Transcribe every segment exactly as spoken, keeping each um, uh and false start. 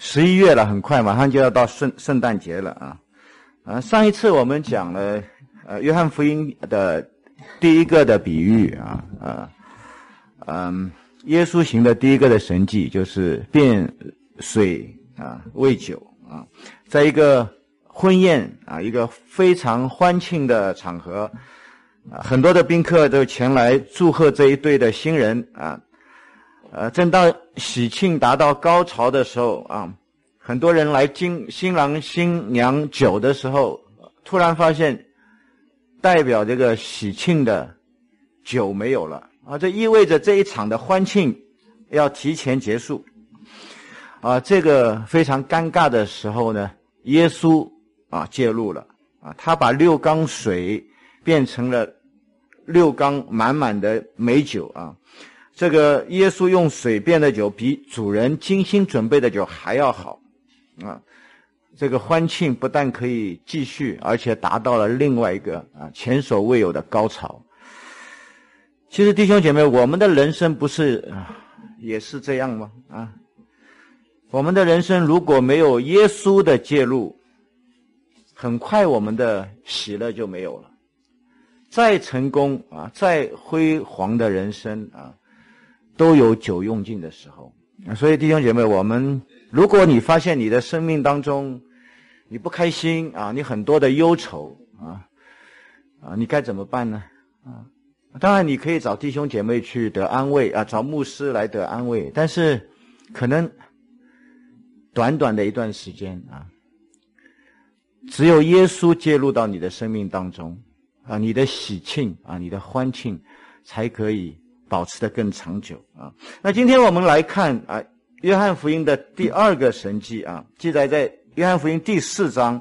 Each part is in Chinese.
十一月了，很快马上就要到圣圣诞节了啊！啊，上一次我们讲了呃约翰福音的第一个的比喻啊，呃，嗯，耶稣行的第一个的神迹就是变水啊为酒啊，在一个婚宴啊，一个非常欢庆的场合啊，很多的宾客都前来祝贺这一对的新人啊。呃，正当喜庆达到高潮的时候啊，很多人来敬新郎新娘酒的时候，突然发现代表这个喜庆的酒没有了啊，这意味着这一场的欢庆要提前结束啊。这个非常尴尬的时候呢，耶稣啊介入了啊，他把六缸水变成了六缸满满的美酒啊。这个耶稣用水变的酒比主人精心准备的酒还要好啊！这个欢庆不但可以继续，而且达到了另外一个啊前所未有的高潮。其实弟兄姐妹，我们的人生不是啊也是这样吗？啊，我们的人生如果没有耶稣的介入，很快我们的喜乐就没有了。再成功啊，再辉煌的人生啊，都有酒用尽的时候。所以弟兄姐妹，我们如果你发现你的生命当中你不开心啊，你很多的忧愁啊啊，你该怎么办呢？啊，当然你可以找弟兄姐妹去得安慰啊，找牧师来得安慰，但是可能短短的一段时间啊，只有耶稣介入到你的生命当中啊，你的喜庆啊，你的欢庆才可以保持得更长久啊。那今天我们来看啊，约翰福音的第二个神迹啊，记载在约翰福音第四章。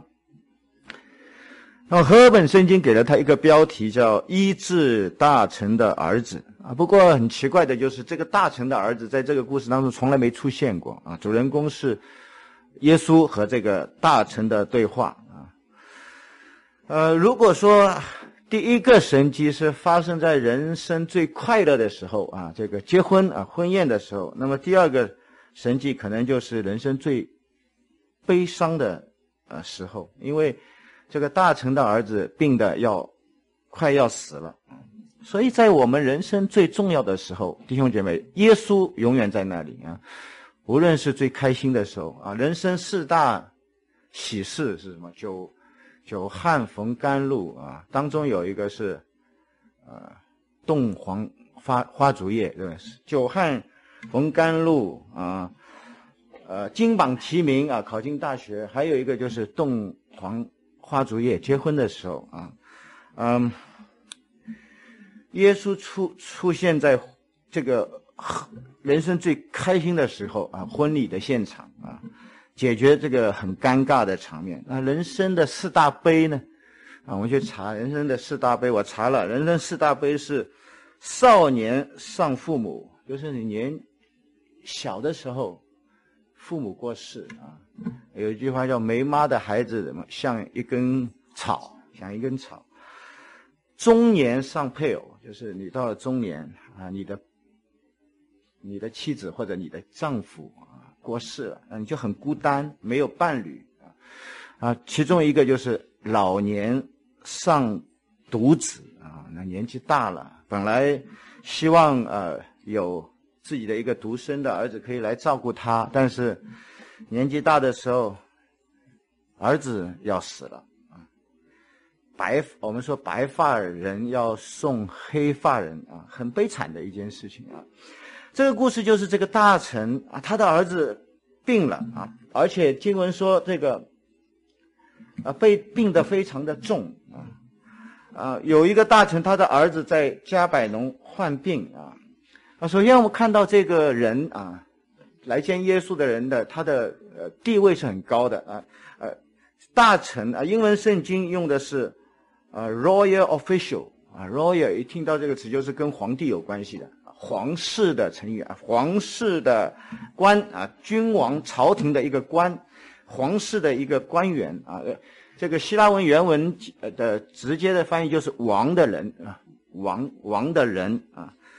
那和合本圣经给了他一个标题叫医治大臣的儿子啊。不过很奇怪的就是这个大臣的儿子在这个故事当中从来没出现过啊，主人公是耶稣和这个大臣的对话啊。呃，如果说第一个神迹是发生在人生最快乐的时候啊，这个结婚啊婚宴的时候，那么第二个神迹可能就是人生最悲伤的呃时候，因为这个大臣的儿子病得要快要死了。所以在我们人生最重要的时候，弟兄姐妹，耶稣永远在那里啊。无论是最开心的时候啊，人生四大喜事是什么？酒久旱逢甘露啊，当中有一个是呃冻黄花花烛夜，对吧？久旱逢甘露啊，呃金榜题名啊，考进大学，还有一个就是冻黄花烛夜，结婚的时候啊，嗯，耶稣出出现在这个人生最开心的时候啊，婚礼的现场啊。解决这个很尴尬的场面。那人生的四大悲呢？啊，我们去查人生的四大悲，我查了，人生四大悲是少年丧父母，就是你年小的时候父母过世啊。有一句话叫没妈的孩子像一根草，像一根草。中年丧配偶，就是你到了中年啊，你的你的妻子或者你的丈夫啊过世了，你就很孤单，没有伴侣啊。啊，其中一个就是老年丧独子啊，那年纪大了，本来希望呃有自己的一个独生的儿子可以来照顾他，但是年纪大的时候，儿子要死了啊。白我们说白发人要送黑发人啊，很悲惨的一件事情啊。这个故事就是这个大臣啊，他的儿子病了啊，而且经文说这个啊被病得非常的重啊啊，有一个大臣他的儿子在加百农患病啊啊，首先我们看到这个人啊，来见耶稣的人的他的呃地位是很高的啊呃大臣啊，英文圣经用的是呃 royal official 啊 royal 一听到这个词就是跟皇帝有关系的。皇室的成语啊，皇室的官啊，君王朝廷的一个官，皇室的一个官员啊。这个希腊文原文的直接的翻译就是王的人啊，王王的人啊。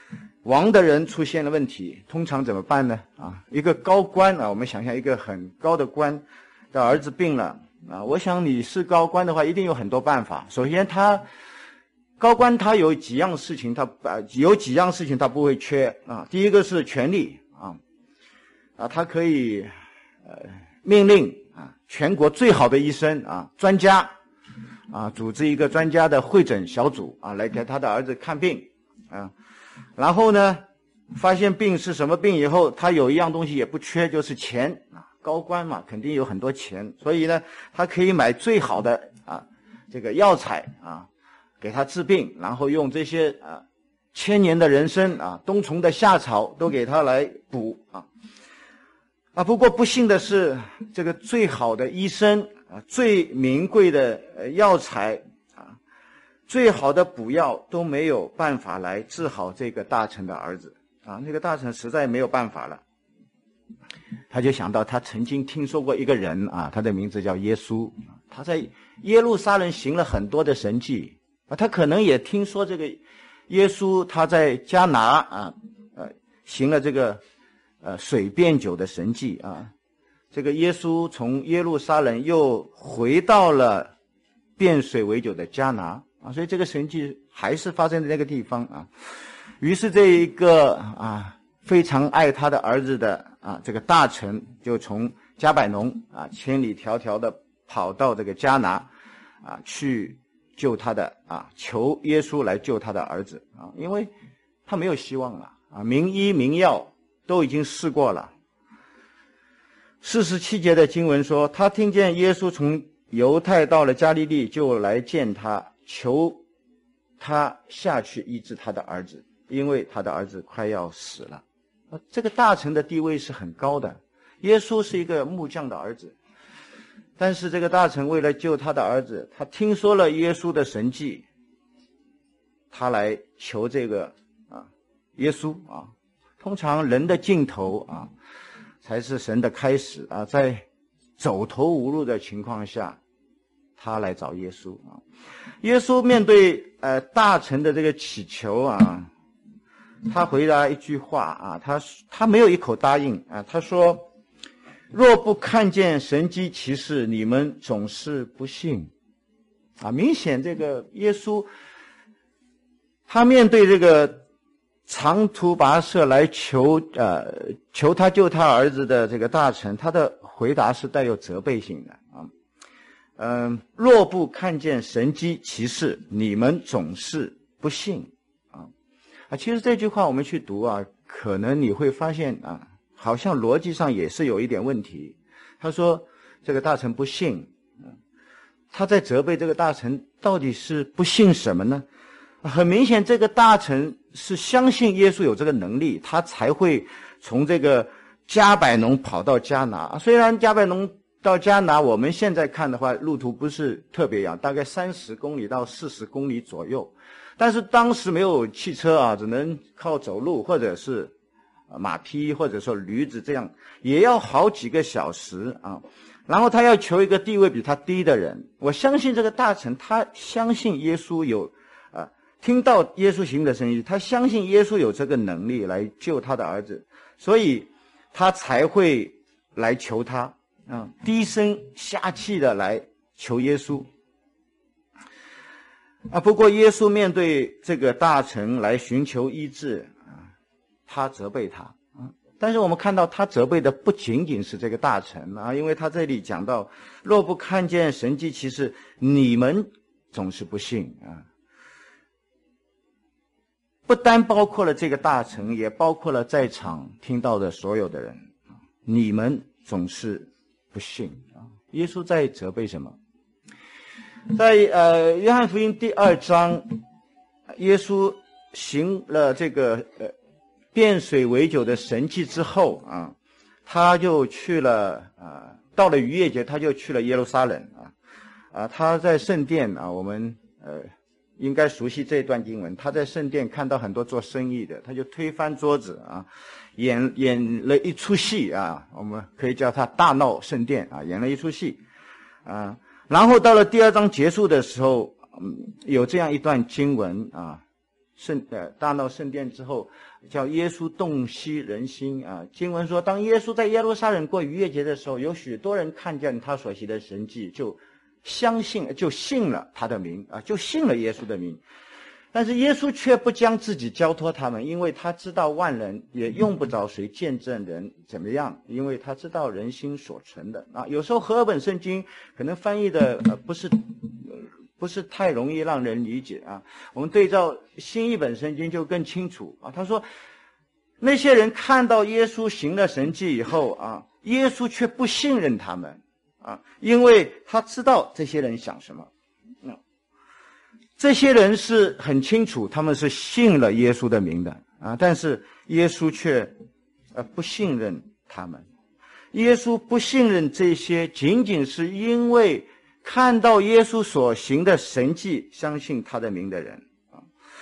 王的人出现了问题，通常怎么办呢？啊，一个高官啊，我们想象一个很高的官的儿子病了啊，我想你是高官的话，一定有很多办法。首先他高官他有几样事情，他呃有几样事情他不会缺啊。第一个是权力啊，啊，他可以呃命令啊全国最好的医生啊专家啊组织一个专家的会诊小组啊来给他的儿子看病啊。然后呢，发现病是什么病以后，他有一样东西也不缺，就是钱啊。高官嘛，肯定有很多钱，所以呢，他可以买最好的啊这个药材啊，给他治病，然后用这些啊千年的人参啊、冬虫的夏草都给他来补啊。啊，不过不幸的是，这个最好的医生啊，最名贵的呃药材。最好的补药都没有办法来治好这个大臣的儿子啊！那个大臣实在没有办法了，他就想到他曾经听说过一个人啊，他的名字叫耶稣，他在耶路撒冷行了很多的神迹啊，他可能也听说这个耶稣他在迦拿啊呃行了这个呃水变酒的神迹啊，这个耶稣从耶路撒冷又回到了变水为酒的迦拿。啊，所以这个神迹还是发生在那个地方啊。于是这一个啊非常爱他的儿子的啊这个大臣，就从加百农啊千里迢迢的跑到这个迦拿啊去救他的啊求耶稣来救他的儿子啊，因为他没有希望了啊，名医名药都已经试过了。四十七节的经文说，他听见耶稣从犹太到了加利利，就来见他。求他下去医治他的儿子，因为他的儿子快要死了。这个大臣的地位是很高的，耶稣是一个木匠的儿子，但是这个大臣为了救他的儿子，他听说了耶稣的神迹，他来求这个啊耶稣啊。通常人的尽头啊才是神的开始啊，在走投无路的情况下，他来找耶稣啊。耶稣面对呃大臣的这个祈求啊，他回答一句话啊，他他没有一口答应啊，他说：“若不看见神迹奇事，你们总是不信。”啊，明显这个耶稣他面对这个长途跋涉来求呃求他救他儿子的这个大臣，他的回答是带有责备性的啊。嗯，若不看见神迹奇事，你们总是不信啊啊！其实这句话我们去读啊，可能你会发现啊，好像逻辑上也是有一点问题。他说这个大臣不信，他在责备这个大臣到底是不信什么呢？很明显，这个大臣是相信耶稣有这个能力，他才会从这个加百农跑到迦拿。虽然加百农到迦拿，我们现在看的话，路途不是特别远，大概三十公里到四十公里左右。但是当时没有汽车啊，只能靠走路，或者是马匹，或者说驴子，这样也要好几个小时啊。然后他要求一个地位比他低的人。我相信这个大臣，他相信耶稣有啊，听到耶稣行的神迹，他相信耶稣有这个能力来救他的儿子，所以他才会来求他。啊，低声下气的来求耶稣啊。不过耶稣面对这个大臣来寻求医治啊，他责备他啊。但是我们看到他责备的不仅仅是这个大臣啊，因为他这里讲到，若不看见神迹奇事，你们总是不信啊。不单包括了这个大臣，也包括了在场听到的所有的人啊，你们总是不信啊！耶稣在责备什么？在呃约翰福音第二章，耶稣行了这个呃变水为酒的神迹之后啊，他就去了啊，到了逾越节，他就去了耶路撒冷啊啊，他在圣殿啊，我们呃应该熟悉这段经文。他在圣殿看到很多做生意的，他就推翻桌子啊。演演了一出戏啊，我们可以叫他大闹圣殿啊，演了一出戏啊。然后到了第二章结束的时候，嗯，有这样一段经文啊， 圣呃大闹圣殿之后，叫耶稣洞悉人心啊。经文说，当耶稣在耶路撒冷过逾越节的时候，有许多人看见他所行的神迹，就相信，就信了他的名啊，就信了耶稣的名。但是耶稣却不将自己交托他们，因为他知道万人也用不着谁见证人怎么样，因为他知道人心所存的啊。有时候和合本圣经可能翻译的呃不是、呃、不是太容易让人理解啊。我们对照新译本圣经就更清楚啊。他说那些人看到耶稣行了神迹以后啊，耶稣却不信任他们啊，因为他知道这些人想什么。这些人是很清楚，他们是信了耶稣的名的啊，但是耶稣却呃不信任他们。耶稣不信任这些，仅仅是因为看到耶稣所行的神迹，相信他的名的人啊。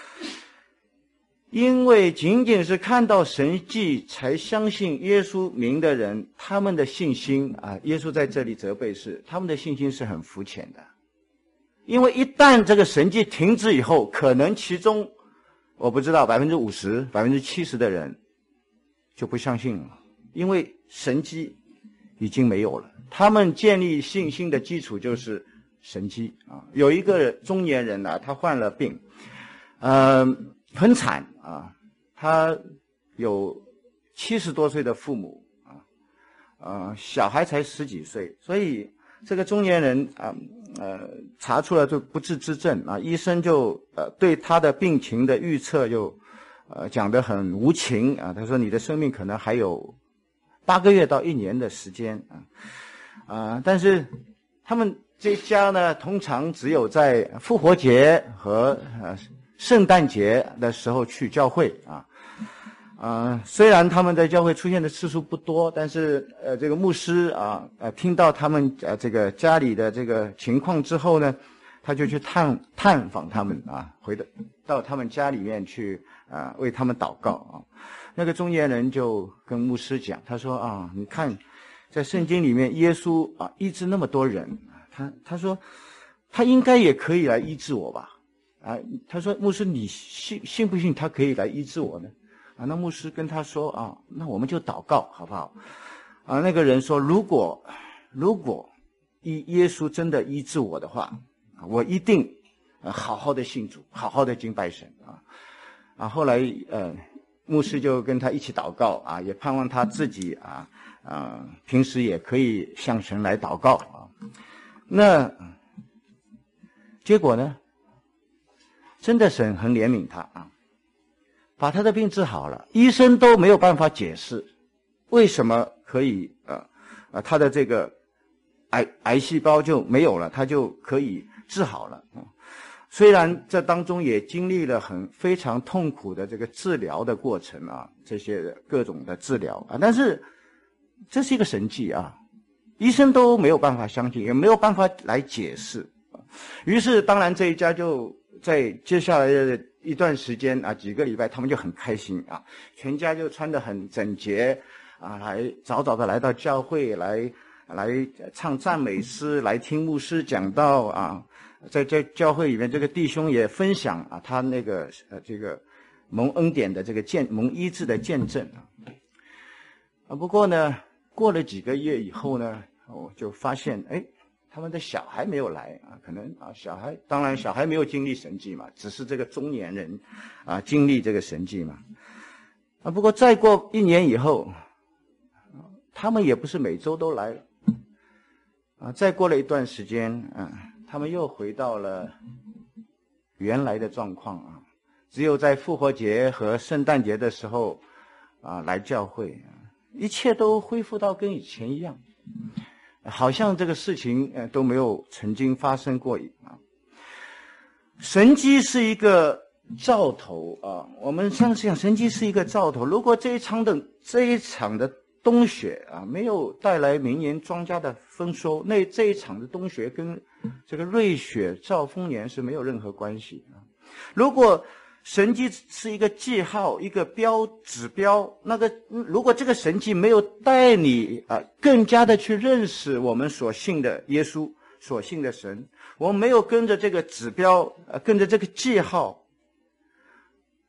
因为仅仅是看到神迹才相信耶稣名的人，他们的信心啊，耶稣在这里责备是他们的信心是很肤浅的。因为一旦这个神迹停止以后，可能其中我不知道百分之五十、百分之七十的人就不相信了，因为神迹已经没有了。他们建立信心的基础就是神迹啊。有一个中年人啊，他患了病，呃，很惨啊，他有七十多岁的父母啊，呃，小孩才十几岁，所以这个中年人啊。呃，查出了这不治之症啊，医生就呃对他的病情的预测就呃讲得很无情啊。他说你的生命可能还有八个月到一年的时间啊啊！但是他们这家呢，通常只有在复活节和呃圣诞节的时候去教会啊。啊，虽然他们在教会出现的次数不多，但是呃，这个牧师啊，呃，听到他们呃这个家里的这个情况之后呢，他就去探探访他们啊，回到到他们家里面去啊，为他们祷告啊。那个中年人就跟牧师讲，他说啊，你看，在圣经里面，耶稣啊医治那么多人，他他说他应该也可以来医治我吧？啊，他说牧师，你信信不信他可以来医治我呢？啊，那牧师跟他说啊，那我们就祷告好不好？啊，那个人说，如果如果医耶稣真的医治我的话，我一定呃好好的信主，好好的敬拜神啊。啊，后来呃，牧师就跟他一起祷告啊，也盼望他自己啊啊平时也可以向神来祷告啊。那结果呢，真的神很怜悯他啊。把他的病治好了，医生都没有办法解释为什么可以呃呃他的这个癌癌细胞就没有了，他就可以治好了啊。虽然这当中也经历了很非常痛苦的这个治疗的过程啊，这些各种的治疗啊，但是这是一个神迹啊，医生都没有办法相信，也没有办法来解释啊。于是当然这一家就在接下来的一段时间啊，几个礼拜，他们就很开心啊，全家就穿得很整洁啊，来早早的来到教会来来唱赞美诗，来听牧师讲道啊，在在教会里面，这个弟兄也分享啊，他那个呃这个蒙恩典的这个见蒙医治的见证啊。啊，不过呢，过了几个月以后呢，我就发现哎。他们的小孩没有来啊，可能啊，小孩当然小孩没有经历神迹嘛，只是这个中年人啊经历这个神迹嘛。啊，不过再过一年以后，他们也不是每周都来了。啊，再过了一段时间啊，他们又回到了原来的状况啊，只有在复活节和圣诞节的时候啊来教会，一切都恢复到跟以前一样。好像这个事情呃都没有曾经发生过啊。神迹是一个兆头啊，我们相信神迹是一个兆头。如果这一场的这一场的冬雪啊没有带来明年庄稼的丰收，那这一场的冬雪跟这个瑞雪兆丰年是没有任何关系啊。如果神迹是一个记号，一个标指标，那个如果这个神迹没有带你啊更加的去认识我们所信的耶稣，所信的神，我们没有跟着这个指标呃跟着这个记号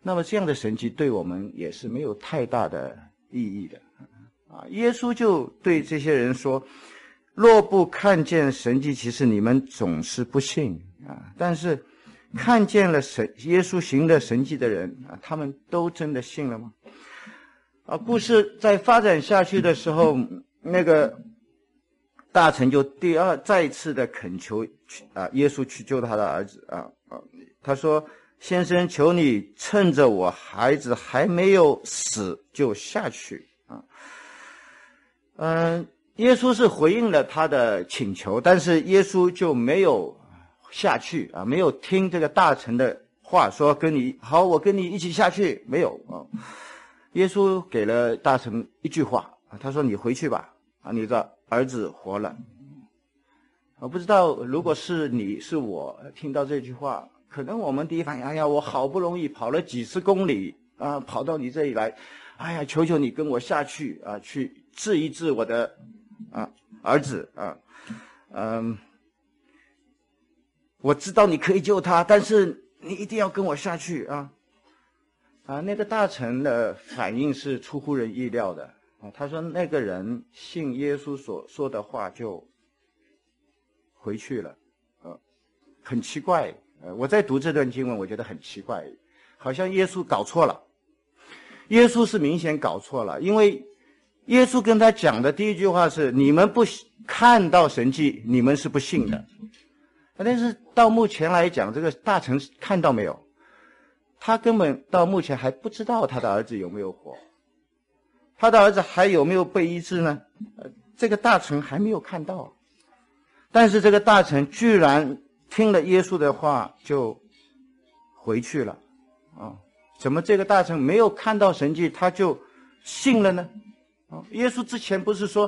那么这样的神迹对我们也是没有太大的意义的啊。耶稣就对这些人说，若不看见神迹，其实你们总是不信啊。但是看见了神耶稣行的神迹的人啊，他们都真的信了吗？啊，故事在发展下去的时候，那个大臣就第二再次的恳求啊，耶稣去救他的儿子啊啊，他说：“先生，求你趁着我孩子还没有死就下去啊。”嗯，耶稣是回应了他的请求，但是耶稣就没有下去啊，没有听这个大臣的话，说跟你好，我跟你一起下去，没有啊。耶稣给了大臣一句话，他说：“你回去吧，啊，你的儿子活了。”我不知道，如果是你是我听到这句话，可能我们第一反应，哎呀，我好不容易跑了几十公里啊，跑到你这里来，哎呀，求求你跟我下去啊，去治一治我的啊儿子啊，嗯，我知道你可以救他，但是你一定要跟我下去啊。啊，那个大臣的反应是出乎人意料的啊。他说那个人信耶稣所说的话就回去了，呃，很奇怪。呃，我在读这段经文，我觉得很奇怪，好像耶稣搞错了。耶稣是明显搞错了，因为耶稣跟他讲的第一句话是：你们不看到神迹，你们是不信的。但是到目前来讲，这个大臣看到没有？他根本到目前还不知道他的儿子有没有活，他的儿子还有没有被医治呢？呃，这个大臣还没有看到。但是这个大臣居然听了耶稣的话就回去了啊！怎么这个大臣没有看到神迹他就信了呢？啊，耶稣之前不是说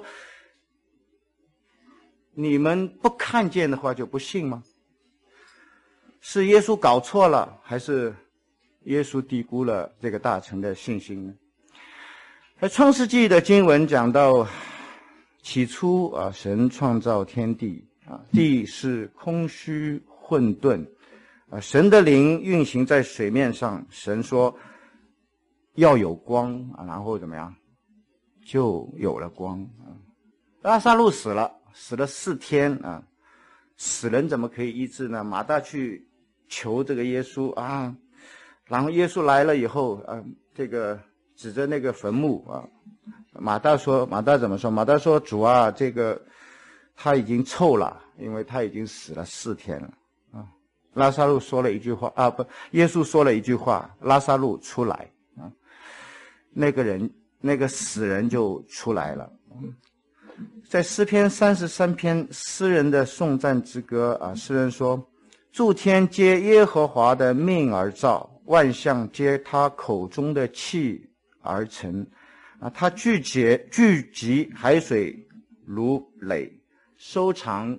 你们不看见的话就不信吗？是耶稣搞错了，还是耶稣低估了这个大臣的信心呢？在创世纪的经文讲到，起初啊，神创造天地啊，地是空虚混沌啊，神的灵运行在水面上。神说要有光啊，然后怎么样，就有了光啊。拉撒路死了，死了四天啊，死人怎么可以医治呢？马大去求这个耶稣啊。然后耶稣来了以后，啊，这个指着那个坟墓啊，马大说，马大怎么说？马大说：“主啊，这个他已经臭了，因为他已经死了四天了。”啊，拉撒路说了一句话啊，不，耶稣说了一句话：“拉撒路出来。”啊，那个人，那个死人就出来了。在诗篇三十三篇诗人的颂赞之歌啊，诗人说：“诸天皆耶和华的命而造。”万象皆他口中的气而成，啊，他聚集聚集海水如垒，收藏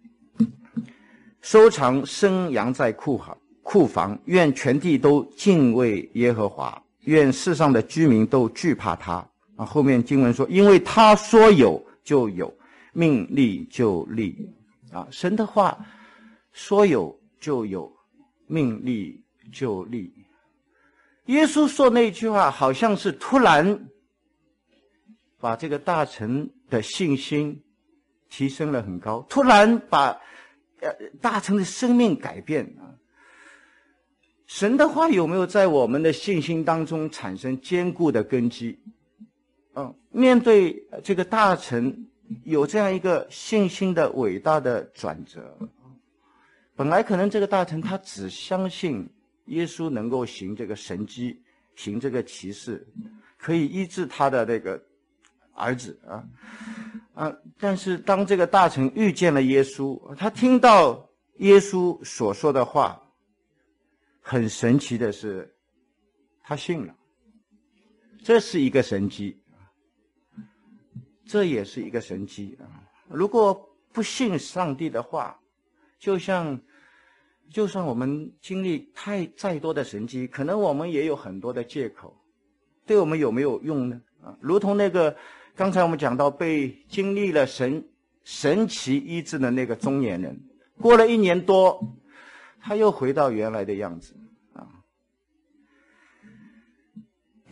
收藏生养在库房库房。愿全地都敬畏耶和华，愿世上的居民都惧怕他。啊，后面经文说，因为他说有就有，命立就立。啊，神的话说有就有，命立就立。耶稣说那句话好像是突然把这个大臣的信心提升了很高，突然把呃大臣的生命改变啊。神的话有没有在我们的信心当中产生坚固的根基？嗯，面对这个大臣有这样一个信心的伟大的转折。本来可能这个大臣他只相信耶稣能够行这个神迹，行这个奇事，可以医治他的那个儿子啊啊！但是当这个大臣遇见了耶稣，他听到耶稣所说的话，很神奇的是，他信了。这是一个神迹，这也是一个神迹啊！如果不信上帝的话，就像就算我们经历太再多的神迹，可能我们也有很多的借口，对我们有没有用呢？啊，如同那个刚才我们讲到被经历了神神奇医治的那个中年人，过了一年多，他又回到原来的样子啊。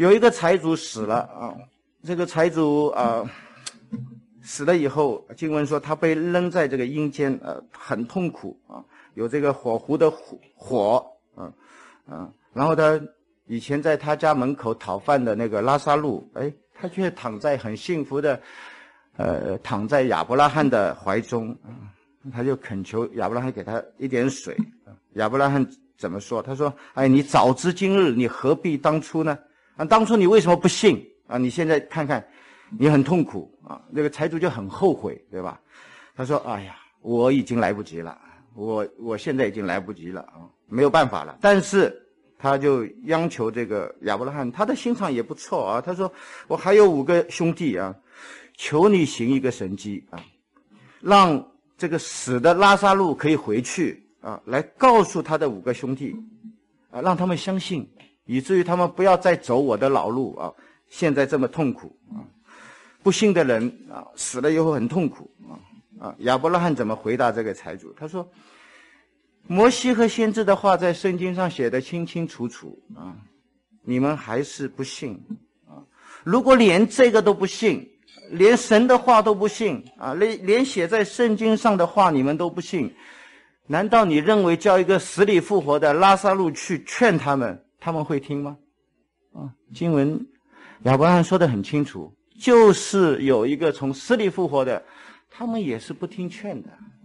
有一个财主死了啊，这个财主啊死了以后，经文说他被扔在这个阴间，呃，很痛苦啊，有这个火湖的火火，啊啊，然后他以前在他家门口讨饭的那个拉撒路，哎，他却躺在很幸福的，呃，躺在亚伯拉罕的怀中，啊，他就恳求亚伯拉罕给他一点水，亚伯拉罕怎么说？他说：“哎，你早知今日，你何必当初呢？啊，当初你为什么不信啊？你现在看看，你很痛苦啊。”那个财主就很后悔，对吧？他说：“哎呀，我已经来不及了，我我现在已经来不及了啊，没有办法了。”但是他就央求这个亚伯拉罕，他的心肠也不错啊。他说：“我还有五个兄弟啊，求你行一个神迹啊，让这个死的拉撒路可以回去。”啊，来告诉他的五个兄弟，啊，让他们相信，以至于他们不要再走我的老路啊！现在这么痛苦啊，不信的人啊，死了以后很痛苦啊啊！亚伯拉罕怎么回答这个财主？他说：“摩西和先知的话在圣经上写得清清楚楚啊，你们还是不信啊！如果连这个都不信，连神的话都不信啊，连连写在圣经上的话你们都不信。”难道你认为叫一个死里复活的拉撒路去劝他们，他们会听吗？啊，经文亚伯拉罕说得很清楚，就是有一个从死里复活的，他们也是不听劝的。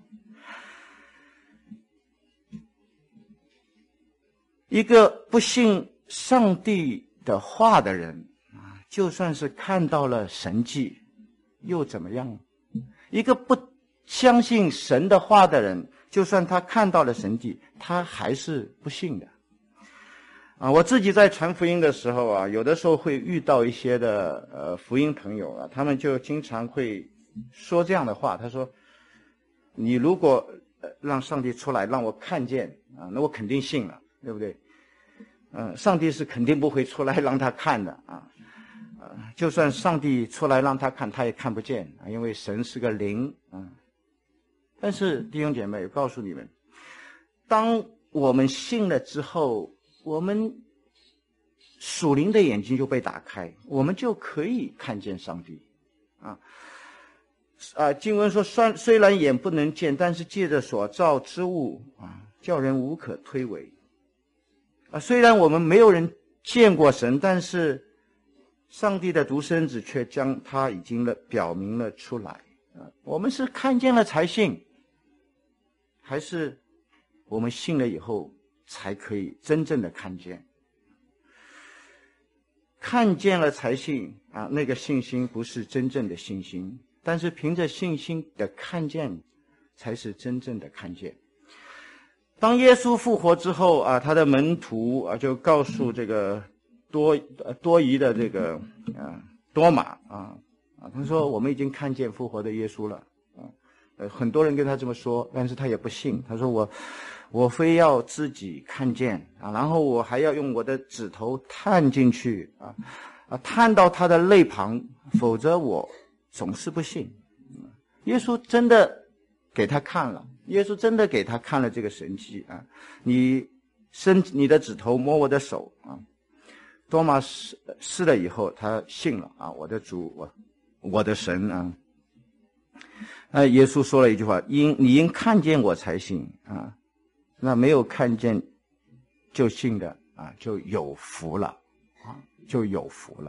一个不信上帝的话的人啊，就算是看到了神迹，又怎么样？一个不相信神的话的人，就算他看到了神迹，他还是不信的。啊，我自己在传福音的时候啊，有的时候会遇到一些的呃福音朋友啊，他们就经常会说这样的话，他说：“你如果呃让上帝出来让我看见啊，那我肯定信了，对不对？嗯、呃，上帝是肯定不会出来让他看的啊，呃，就算上帝出来让他看，他也看不见啊，因为神是个灵啊。”但是弟兄姐妹，我告诉你们，当我们信了之后，我们属灵的眼睛就被打开，我们就可以看见上帝啊啊！经文说，虽虽然眼不能见，但是借着所造之物啊，叫人无可推诿啊。虽然我们没有人见过神，但是上帝的独生子却将他已经了表明了出来啊。我们是看见了才信，还是我们信了以后才可以真正的看见？看见了才信啊，那个信心不是真正的信心，但是凭着信心的看见才是真正的看见。当耶稣复活之后啊，他的门徒啊就告诉这个多多疑的这个啊多马啊啊，他说我们已经看见复活的耶稣了啊。呃，很多人跟他这么说，但是他也不信。他说我，我非要自己看见啊，然后我还要用我的指头探进去啊，啊，探到他的肋旁，否则我总是不信。耶稣真的给他看了，耶稣真的给他看了这个神迹啊！你伸你的指头摸我的手啊。多马试试了以后，他信了啊，我的主，我我的神啊。那耶稣说了一句话：因你应看见我才信啊，那没有看见就信的啊，就有福了啊，就有福了。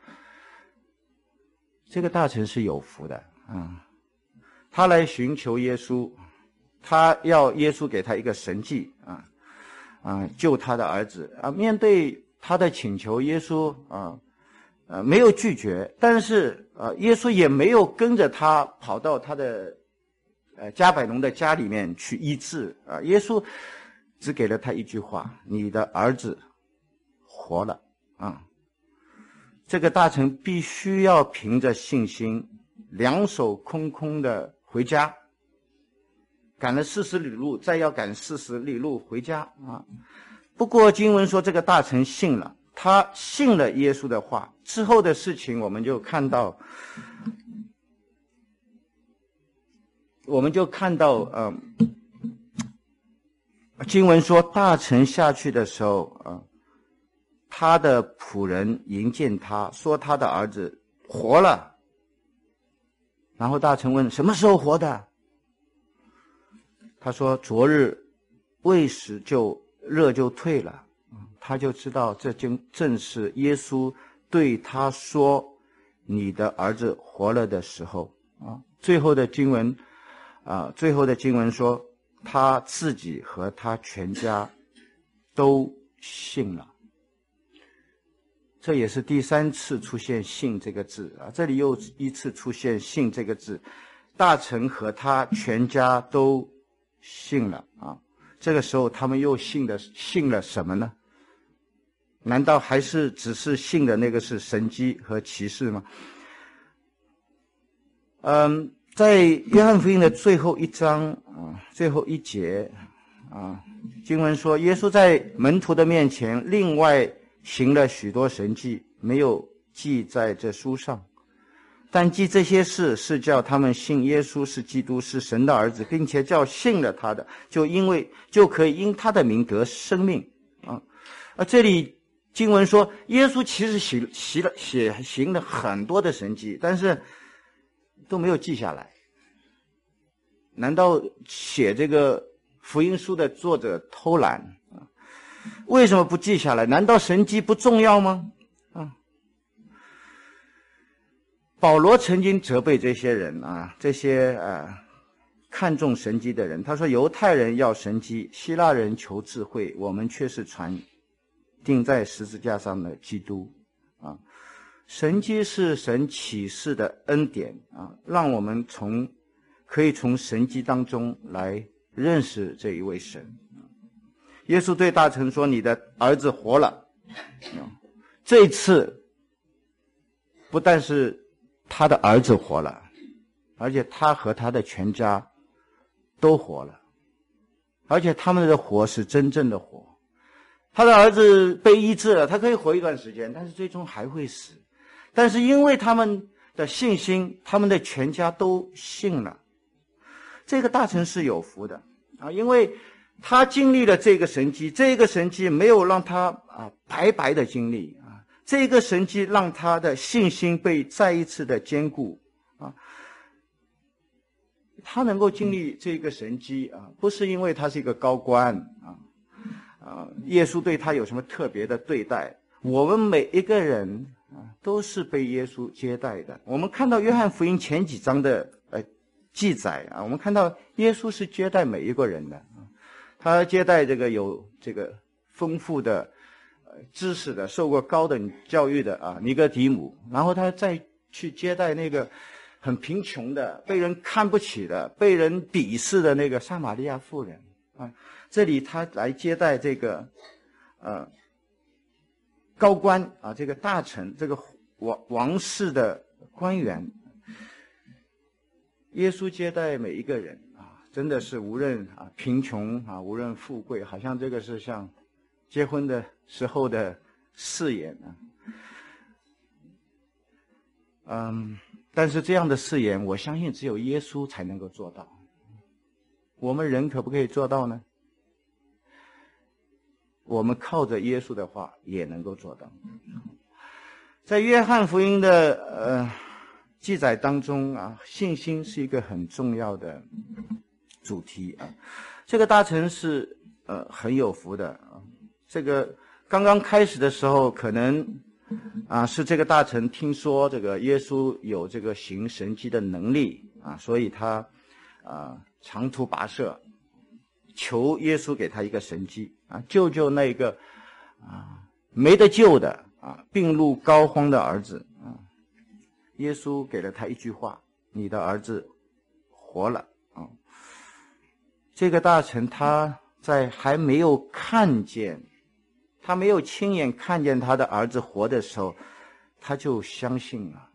这个大臣是有福的啊，他来寻求耶稣，他要耶稣给他一个神迹啊啊，救他的儿子啊。面对他的请求，耶稣啊呃没有拒绝，但是呃耶稣也没有跟着他跑到他的呃加百农的家里面去医治啊。耶稣只给了他一句话：你的儿子活了啊。这个大臣必须要凭着信心，两手空空的回家，赶了四十里路，再要赶四十里路回家啊。不过经文说这个大臣信了，他信了耶稣的话，之后的事情我们就看到，我们就看到，呃，经文说大臣下去的时候啊， 他的仆人迎见他，说他的儿子活了。然后大臣问什么时候活的？他说昨日未时就热就退了。他就知道这正正是耶稣对他说你的儿子活了的时候啊。最后的经文啊，最后的经文说他自己和他全家都信了。这也是第三次出现信这个字啊，这里又一次出现信这个字，大臣和他全家都信了啊。这个时候他们又信的信了什么呢？难道还是只是信的那个是神迹和奇事吗？嗯，在约翰福音的最后一章啊，最后一节啊，经文说耶稣在门徒的面前另外行了许多神迹，没有记在这书上，但记这些事是叫他们信耶稣是基督，是神的儿子，并且叫信了他的就因为就可以因他的名得生命啊。而这里经文说耶稣其实行行了写行了很多的神迹，但是都没有记下来。难道写这个福音书的作者偷懒啊？为什么不记下来？难道神迹不重要吗？啊，保罗曾经责备这些人啊，这些呃看重神迹的人，他说犹太人要神迹，希腊人求智慧，我们却是传钉在十字架上的基督啊。神迹是神启示的恩典啊，让我们从可以从神迹当中来认识这一位神。耶稣对大臣说你的儿子活了，这一次不但是他的儿子活了，而且他和他的全家都活了，而且他们的活是真正的活。他的儿子被医治了，他可以活一段时间，但是最终还会死。但是因为他们的信心，他们的全家都信了。这个大臣是有福的啊，因为他经历了这个神迹，这个神迹没有让他啊白白的经历啊，这个神迹让他的信心被再一次的坚固啊。他能够经历这个神迹啊，不是因为他是一个高官啊啊，耶稣对他有什么特别的对待？我们每一个人啊，都是被耶稣接待的。我们看到约翰福音前几章的呃记载啊，我们看到耶稣是接待每一个人的啊，他接待这个有这个丰富的呃知识的、受过高等教育的啊尼哥底母，然后他再去接待那个很贫穷的、被人看不起的、被人鄙视的那个撒玛利亚妇人啊。这里他来接待这个呃高官啊，这个大臣，这个王王室的官员。耶稣接待每一个人啊，真的是无论啊贫穷啊，无论富贵，好像这个是像结婚的时候的誓言啊。嗯，但是这样的誓言，我相信只有耶稣才能够做到。我们人可不可以做到呢？我们靠着耶稣的话也能够做到。在约翰福音的呃记载当中啊，信心是一个很重要的主题啊。这个大臣是呃很有福的啊。这个刚刚开始的时候，可能啊是这个大臣听说这个耶稣有这个行神迹的能力啊，所以他啊长途跋涉，求耶稣给他一个神迹啊，救救那个啊没得救的啊病入膏肓的儿子啊。耶稣给了他一句话：你的儿子活了啊。这个大臣他在还没有看见，他没有亲眼看见他的儿子活的时候，他就相信了。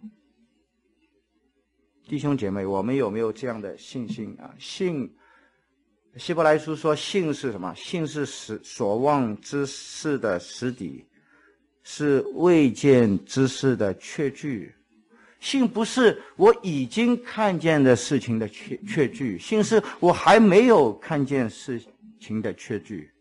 弟兄姐妹，我们有没有这样的信心啊？信，希伯来书说信是什么？信是使所望之事的实底，是未见之事的确据。信不是我已经看见的事情的确确据，信是我还没有看见事情的确据。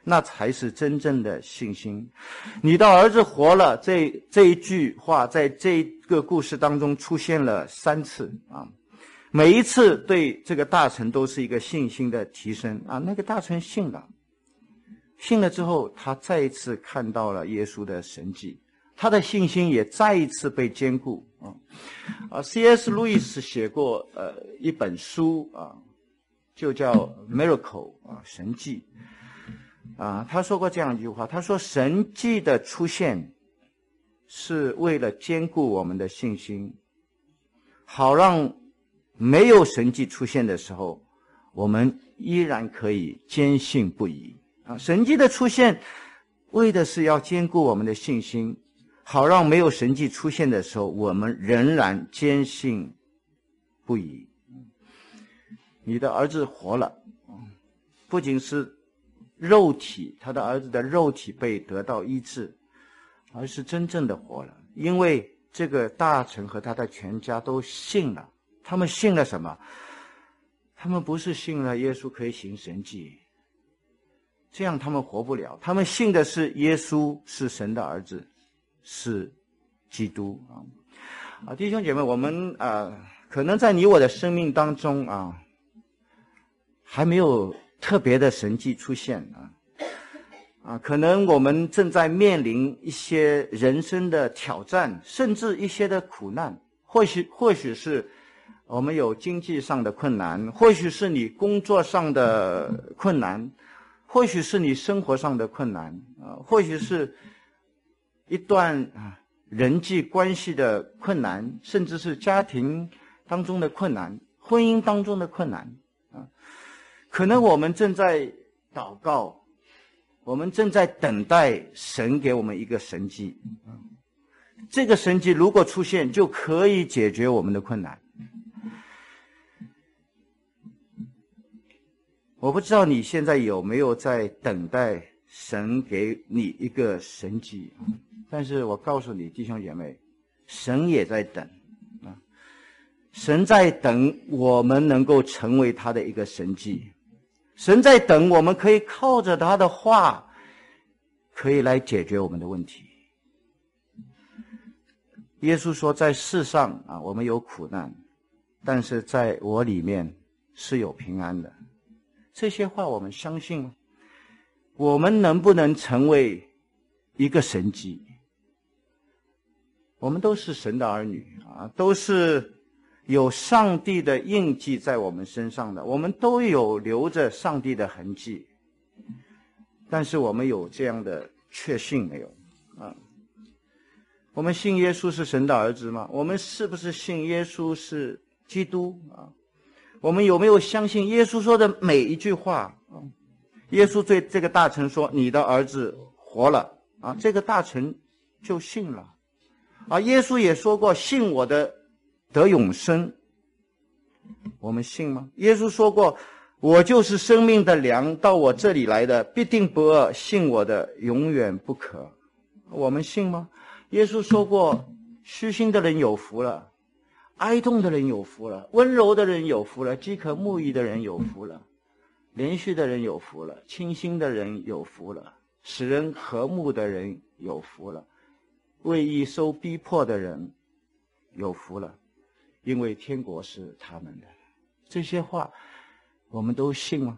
那才是真正的信心。你的儿子活了，这这一句话在这个故事当中出现了三次啊，每一次对这个大臣都是一个信心的提升啊。那个大臣信了，信了之后，他再一次看到了耶稣的神迹，他的信心也再一次被坚固啊。啊 ，C S 路易斯写过呃一本书啊，就叫《Miracle》啊，神迹。啊，他说过这样一句话，他说神迹的出现是为了坚固我们的信心，好让没有神迹出现的时候，我们依然可以坚信不疑。啊，神迹的出现为的是要坚固我们的信心，好让没有神迹出现的时候，我们仍然坚信不疑。你的儿子活了，不仅是肉体，他的儿子的肉体被得到医治，而是真正的活了。因为这个大臣和他的全家都信了，他们信了什么？他们不是信了耶稣可以行神迹，这样他们活不了。他们信的是耶稣是神的儿子，是基督啊！啊，弟兄姐妹，我们啊，可能在你我的生命当中啊，还没有特别的神迹出现啊，啊，可能我们正在面临一些人生的挑战，甚至一些的苦难，或许或许是我们有经济上的困难，或许是你工作上的困难，或许是你生活上的困难啊，或许是一段啊人际关系的困难，甚至是家庭当中的困难，婚姻当中的困难啊。可能我们正在祷告，我们正在等待神给我们一个神迹。这个神迹如果出现，就可以解决我们的困难。我不知道你现在有没有在等待神给你一个神迹，但是我告诉你，弟兄姐妹，神也在等啊，神在等我们能够成为他的一个神迹。神在等我们可以靠着他的话，可以来解决我们的问题。耶稣说，在世上啊，我们有苦难，但是在我里面是有平安的。这些话我们相信吗？我们能不能成为一个神迹？我们都是神的儿女啊，都是有上帝的印记在我们身上的，我们都有留着上帝的痕迹。但是我们有这样的确信没有啊？我们信耶稣是神的儿子吗？我们是不是信耶稣是基督啊？我们有没有相信耶稣说的每一句话啊？耶稣对这个大臣说，你的儿子活了啊，这个大臣就信了啊。耶稣也说过，信我的得永生，我们信吗？耶稣说过，我就是生命的粮，到我这里来的必定不饿，信我的永远不渴，我们信吗？耶稣说过，虚心的人有福了，哀痛的人有福了，温柔的人有福了，饥渴慕义的人有福了，连续的人有福了，清心的人有福了，使人和睦的人有福了，为义受逼迫的人有福了，因为天国是他们的。这些话我们都信吗？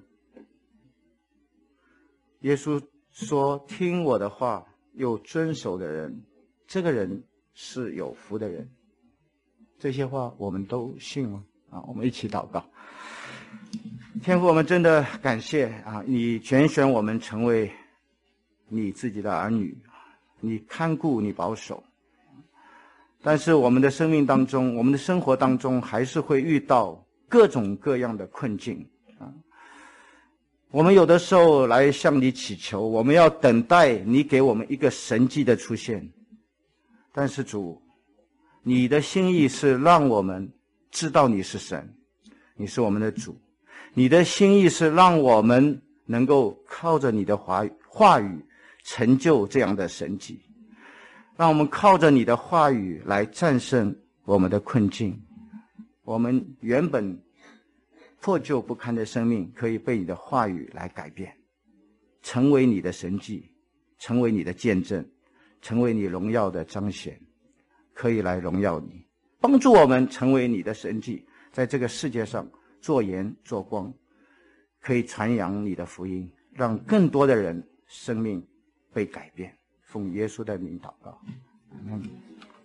耶稣说，听我的话又遵守的人，这个人是有福的人。这些话我们都信吗？啊，我们一起祷告。天父，我们真的感谢啊，你拣选我们成为你自己的儿女，你看顾，你保守。但是我们的生命当中，我们的生活当中，还是会遇到各种各样的困境啊。我们有的时候来向你祈求，我们要等待你给我们一个神迹的出现。但是主，你的心意是让我们知道你是神，你是我们的主。你的心意是让我们能够靠着你的话语话语成就这样的神迹，让我们靠着你的话语来战胜我们的困境。我们原本破旧不堪的生命可以被你的话语来改变。 成为你的神迹，成为你的见证，成为你荣耀的彰显，可以来荣耀你，帮助我们成为你的神迹，在这个世界上做盐做光，可以传扬你的福音，让更多的人生命被改变。奉耶稣的名祷告，阿们。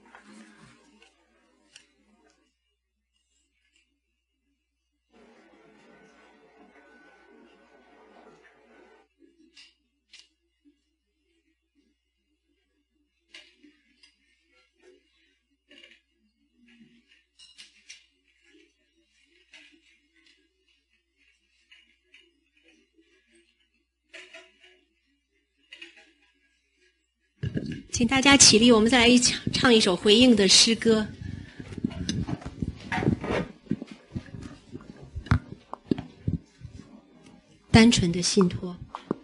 请大家起立，我们再来一唱唱一首回应的诗歌。单纯的信托。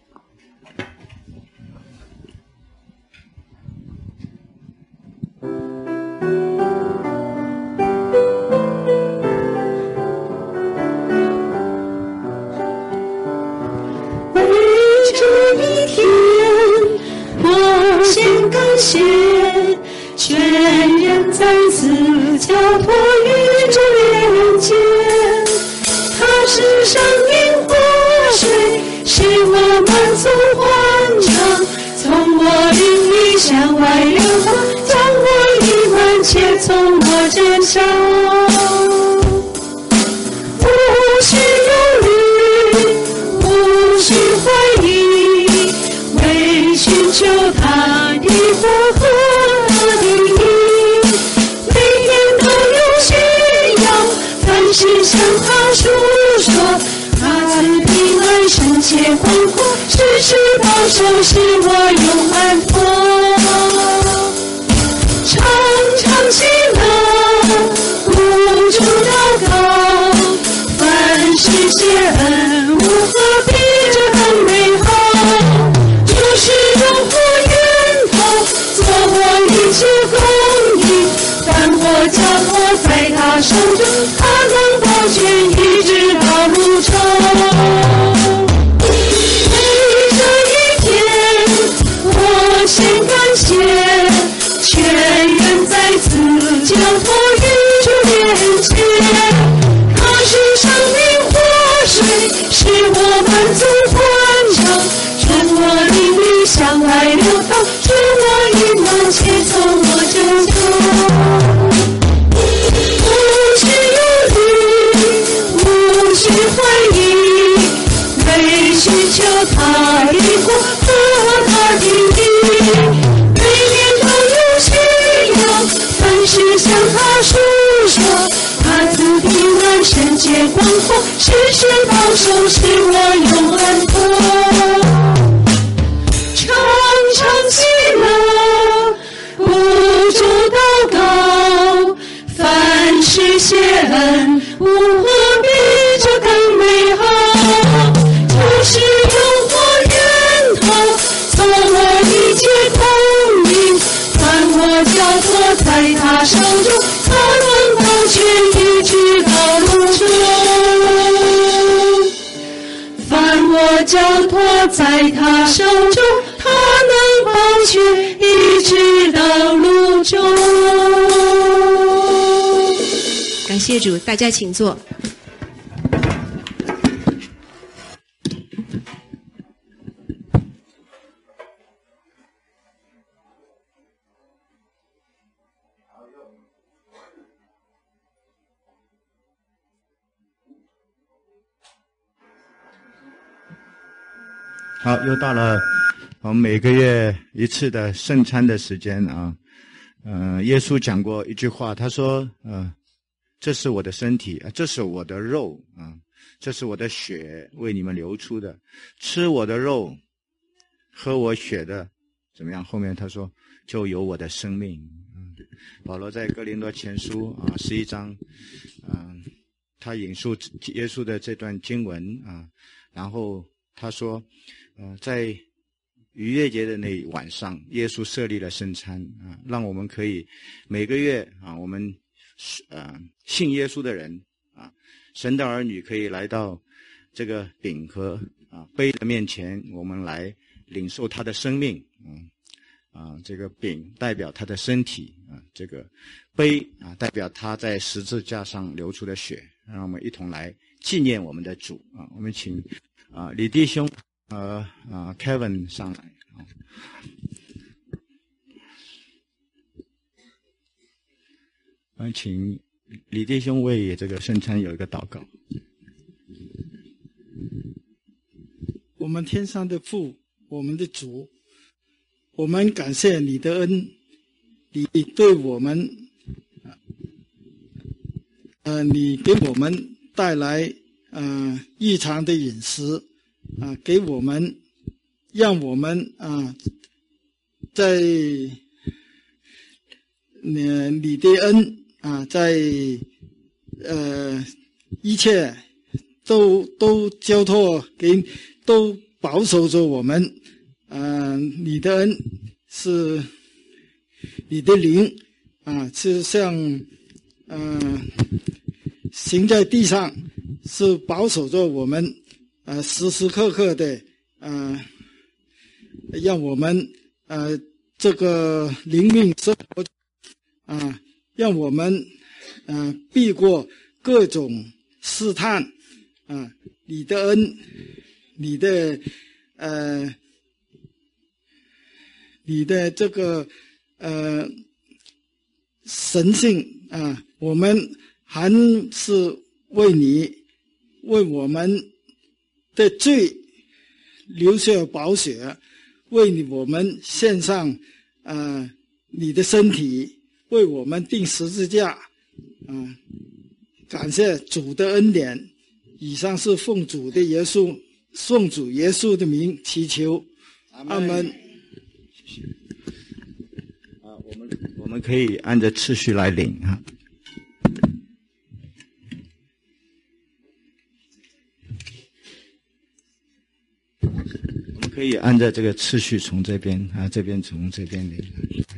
在他手中，他能保全一直到路中。 感谢主，大家请坐。 好，又到了我们每个月一次的圣餐的时间啊。呃，耶稣讲过一句话，他说：“呃，这是我的身体，这是我的肉啊，这是我的血，为你们流出的。吃我的肉，喝我血的，怎么样？”后面他说：“就有我的生命。”嗯，保罗在哥林多前书啊十一章，嗯、呃，他引述耶稣的这段经文啊，然后他说。呃，在逾越节的那晚上，耶稣设立了圣餐啊，让我们可以每个月啊，我们呃信耶稣的人啊，神的儿女可以来到这个饼和啊杯的面前，我们来领受他的生命。嗯啊，这个饼代表他的身体啊，这个杯啊代表他在十字架上流出的血。让我们一同来纪念我们的主啊！我们请啊李弟兄和啊 Kevin 上来啊。我们请李弟兄为这个圣餐有一个祷告。 我们天上的父，我们的主，我们感谢你的恩，你对我们，呃，你给我们带来呃异常的饮食，啊、呃，给我们，让我们啊、呃，在呃你的恩啊、呃，在呃一切都都交托给。都保守着我们，嗯、呃，你的恩是你的灵啊、呃，是像嗯、呃、行在地上，是保守着我们，呃，时时刻刻的呃，让我们呃这个灵命生活啊、呃，让我们呃避过各种试探啊、呃，你的恩。你的，呃，你的这个呃神性啊、呃，我们还是为你为我们的罪流下宝血，为你我们献上呃你的身体，为我们钉十字架啊、呃！感谢主的恩典。以上是奉主的耶稣。奉主耶稣的名祈求，阿门。 谢谢。啊，我们我们可以按着次序来领哈。我们可以按照这个次序从这边啊，这边从这边领。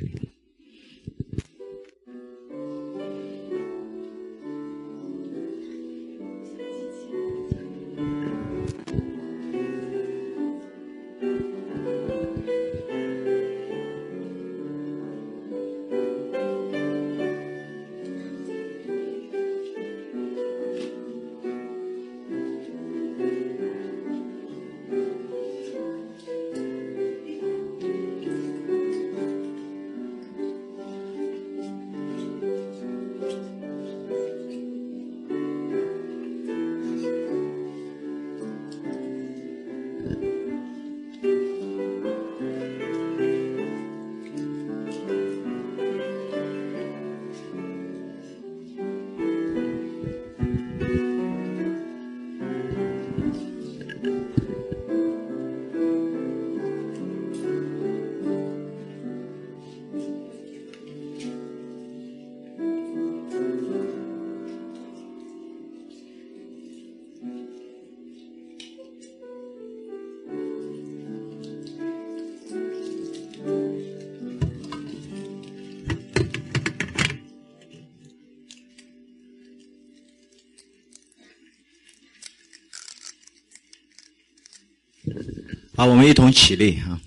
好，我们一同起立啊！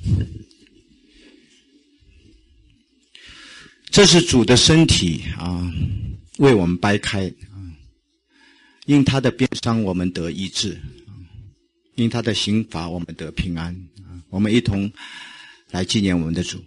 这是主的身体啊，为我们掰开啊，因他的鞭伤我们得医治，因他的刑罚我们得平安啊！我们一同来纪念我们的主。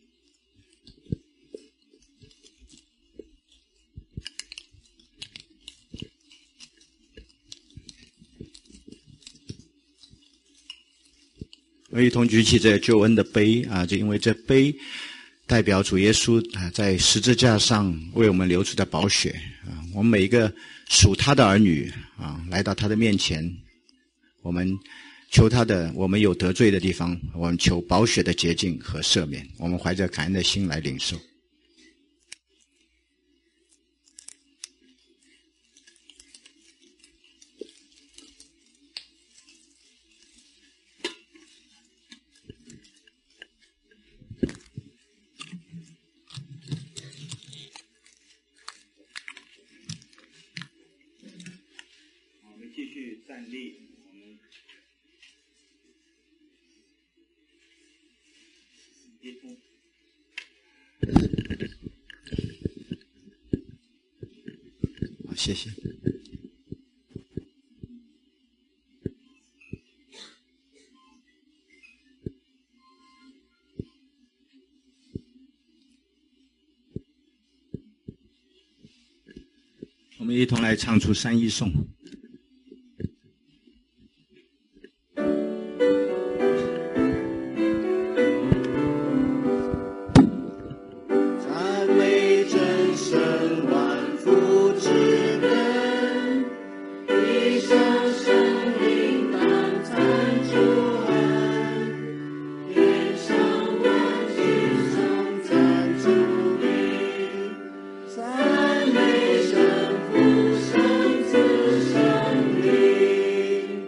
我一同举起这救恩的杯啊，就因为这杯代表主耶稣啊在十字架上为我们流出的宝血啊，我们每一个属他的儿女啊，来到他的面前，我们求他的，我们有得罪的地方，我们求宝血的洁净和赦免，我们怀着感恩的心来领受。继续站立。 好，谢谢。 我们一同来唱出三一颂。 赞美真神万福之根，一生生灵当赞主恩，天上万事颂赞主名，赞美神父圣子圣灵，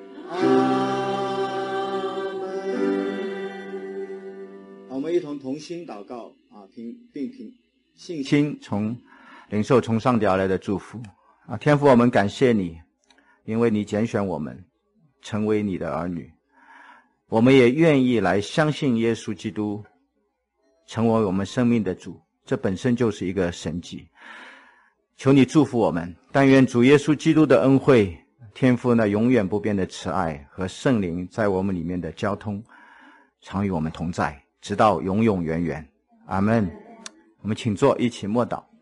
阿门。 好，我们一同同心祷告啊，凭并凭信心从领受从上帝而来的祝福啊，天父，我们感谢你，因为你拣选我们成为你的儿女，我们也愿意来相信耶稣基督成为我们生命的主，这本身就是一个神迹。求你祝福我们，但愿主耶稣基督的恩惠，天父那永远不变的慈爱和圣灵在我们里面的交通常与我们同在，直到永永远远。阿们。我们请坐，一起默祷。